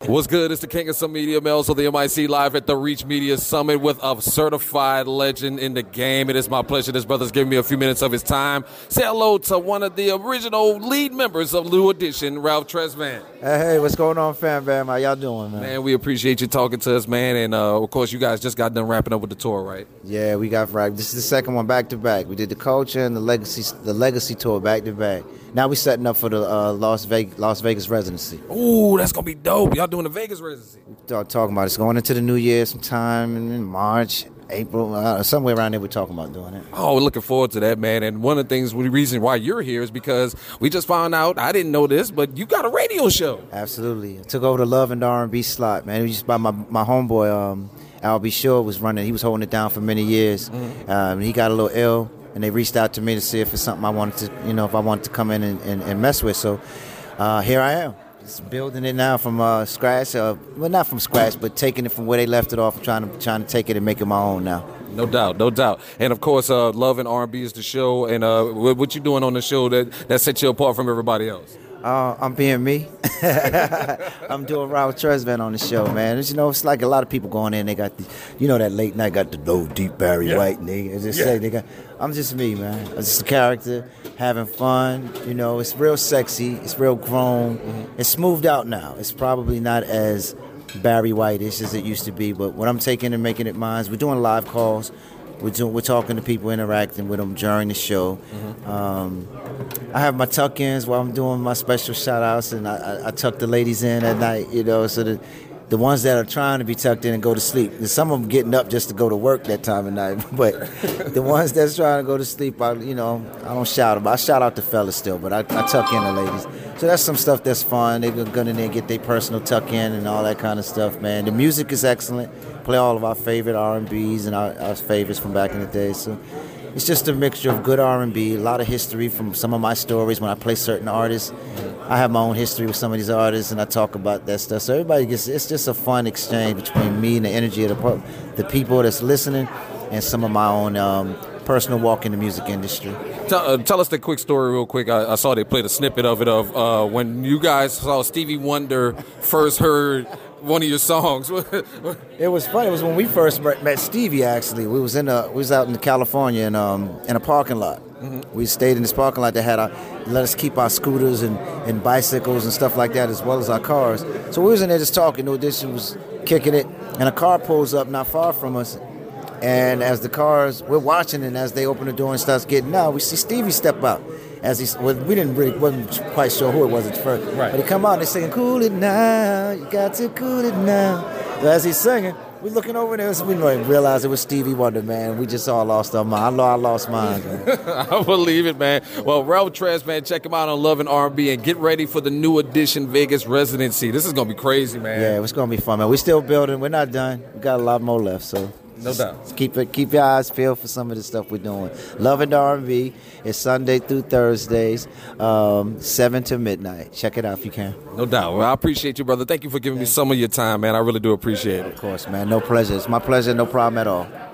What's good? It's the King of Some Media, Mel's of the MIC, live at the Reach Media Summit with a certified legend in the game. It is my pleasure. This brother's giving me a few minutes of his time. Say hello to one of the original lead members of New Edition, Ralph Tresvant. Hey, what's going on, fam bam? How y'all doing, man? Man, we appreciate you talking to us, man. And, of course, you guys just got done wrapping up with the tour, right? Yeah, we got right. This is the second one back-to-back. We did the Culture and the Legacy tour back-to-back. Now we're setting up for the Las Vegas residency. Ooh, that's going to be dope. Y'all doing the Vegas residency. We're talking about it's going into the new year sometime in March, April, somewhere around there we're talking about doing it. Oh, we're looking forward to that, man. And one of the things, the reason why you're here is because we just found out, I didn't know this, but you got a radio show. Absolutely. I took over the Love and R&B slot, man. It was just by my homeboy, Al B. Shore was running. He was holding it down for many years. He got a little ill, and they reached out to me to see if it's something I wanted to, if I wanted to come in and mess with. So here I am. Just building it now from scratch. Well, not from scratch, but taking it from where they left it off and trying to take it and make it my own now. No doubt, no doubt. And, of course, Love and R&B is the show. And what you doing on the show that sets you apart from everybody else? I'm being me. I'm doing Ralph Tresvant on the show, man. It's like a lot of people going in. They got that late night got the low, deep Barry White. And they just say I'm just me, man. I'm just a character, having fun. It's real sexy. It's real grown. Mm-hmm. It's smoothed out now. It's probably not as Barry White-ish as it used to be. But what I'm taking and making it mine, we're doing live calls. We're talking to people, interacting with them during the show. Mm-hmm. I have my tuck-ins while I'm doing my special shout-outs, and I tuck the ladies in at night, so the ones that are trying to be tucked in and go to sleep. There's some of them getting up just to go to work that time of night, but the ones that's trying to go to sleep, I don't shout them. I shout out the fellas still, but I tuck in the ladies. So that's some stuff that's fun. They go in there and get their personal tuck-in and all that kind of stuff, man. The music is excellent. Play all of our favorite R&Bs and our favorites from back in the day. So it's just a mixture of good R&B, a lot of history from some of my stories when I play certain artists. I have my own history with some of these artists, and I talk about that stuff. So it's just a fun exchange between me and the energy of the people that's listening and some of my own personal walk in the music industry. Tell us the quick story real quick. I saw they played a snippet of it of when you guys saw Stevie Wonder first heard one of your songs. It was funny. It was when we first met Stevie. Actually, we was out in California in a parking lot. Mm-hmm. We stayed in this parking lot that had let us keep our scooters and bicycles and stuff like that, as well as our cars. So we was in there just talking. New Edition was kicking it, and a car pulls up not far from us. And as the cars, we're watching, and as they open the door and starts getting out, we see Stevie step out. We wasn't quite sure who it was at first, right. But he come out and they're singing, "Cool it now, you got to cool it now." So as he's singing, we're looking over there, and we realized it was Stevie Wonder, man. We just all lost our mind. I know I lost mine. I believe it, man. Well, Ralph Tresvant, check him out on Love and R&B, and get ready for the New Edition Vegas residency. This is gonna be crazy, man. Yeah, it's gonna be fun, man. We're still building. We're not done. We got a lot more left, so. No doubt. Keep your eyes peeled for some of the stuff we're doing. Love and R&B is Sunday through Thursdays, 7 to midnight. Check it out if you can. No doubt. Well, I appreciate you, brother. Thank you for giving me some of your time, man. I really do appreciate it. Of course, man. No pleasure. It's my pleasure. No problem at all.